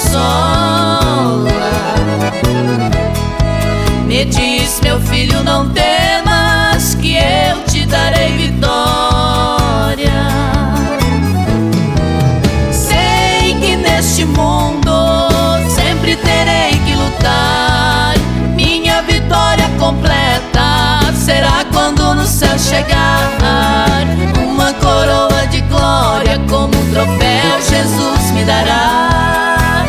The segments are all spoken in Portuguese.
consola. Me diz, meu filho, não temas, que eu te darei vitória. Sei que neste mundo sempre terei que lutar. Minha vitória completa será quando no céu chegar. Uma coroa de glória como um troféu Jesus me dará.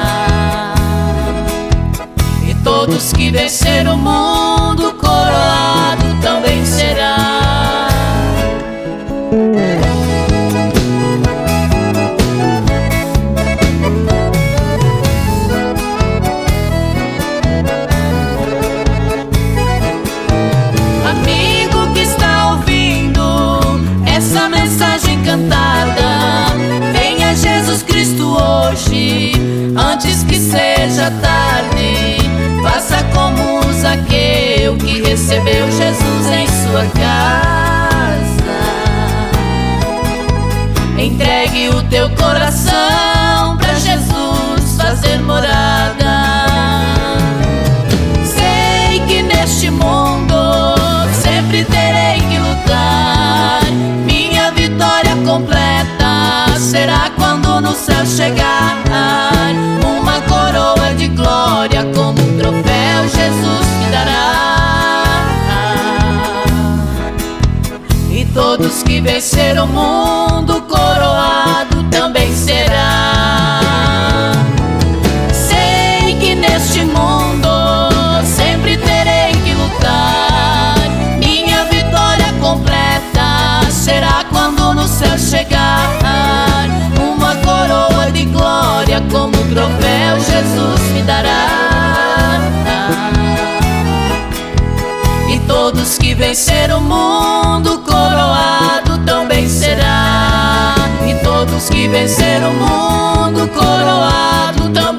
E todos que venceram o mundo coroado também será. Amigo que está ouvindo essa mensagem cantada, venha Jesus Cristo hoje, antes que seja tarde. Faça como Zaqueu, que recebeu Jesus em sua casa. Entregue o teu coração para Jesus fazer morada. Sei que neste mundo sempre terei que lutar. Minha vitória completa será quando no céu chegar. Uma coroa de glória como um troféu Jesus me dará. E todos que venceram o mundo coroado também será. Sei que neste mundo sempre terei que lutar. Minha vitória completa será quando no céu chegar. Uma coroa de glória como um troféu Jesus me dará. E todos que venceram o mundo coroado também será. E todos que venceram o mundo coroado também